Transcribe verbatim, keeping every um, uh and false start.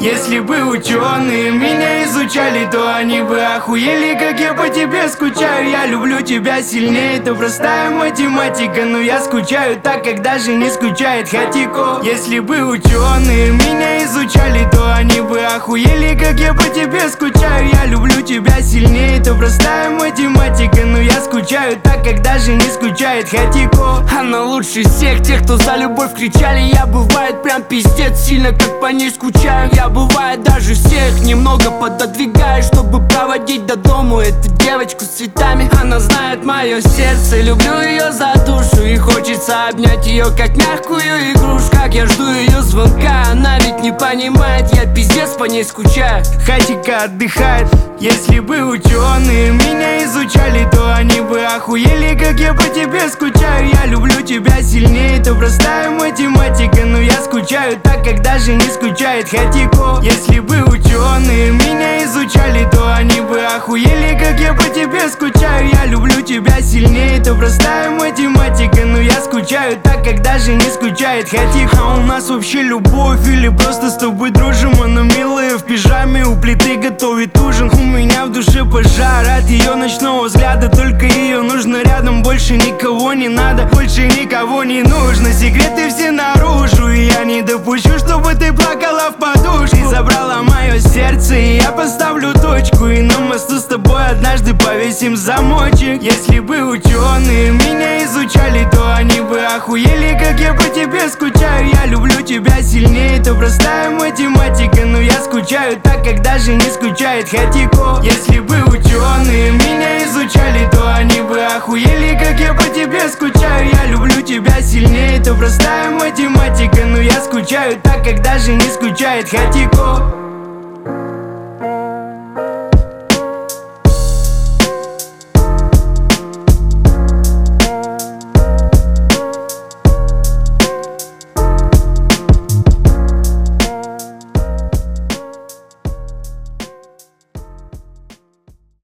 Если бы ученые меня изучали, то они бы охуели, как я по тебе скучаю. Я люблю тебя сильнее, это простая математика, но я скучаю так, как даже не скучает Хатико. Если бы ученые меня изучали, то они бы охуели, как я по тебе скучаю. Я люблю тебя сильнее, это простая математика, но я скучаю так, как даже не скучает Хатико. Она лучше всех тех, кто за любовь кричали. Я бывает прям пиздец сильно, как по ней скучаю. Я бывает даже всех немного пододвигаю, чтобы проводить до дому эту девочку с цветами. Она знает мое сердце, люблю ее за душу, и хочется обнять ее, как мягкую игрушку. Как я жду ее звонка, она ведь не понимает, я пиздец по ней скучаю. Хатика отдыхает. Если бы ученые меня изучали, то они бы охуели, как я по тебе скучаю. Я люблю тебя сильнее, это простая математика, но я скучаю так, как даже не скучает Хатико. Если бы ученые меня изучали, то они бы охуели, как я по тебе скучаю. Я люблю тебя сильнее, это простая математика, но я скучаю так, как даже не скучает Хатико. А у нас вообще любовь или просто с тобой дружим? Она милая в пижаме, у плиты готовит ужин. У меня в душе пожар от ее ночного взгляда. Только ее нужно рядом, больше никого не надо, больше никого не нужно. Секреты все наружу, и я не допущу, чтобы ты плакала в подушку. Ты забрала мое сердце, и я поставлю точку, и на мосту с тобой однажды повесим замочек. Если бы ученые меня изучали, то они бы охуели, как я по тебе скучаю. Я люблю тебя сильнее, это простая математика, но я скучаю так, как даже не скучает Хатико. Если бы ученые меня изучали, то они бы охуели, как я по тебе скучаю. Я люблю тебя сильнее, это простая математика, но я скучаю так, как даже не скучает Хатико.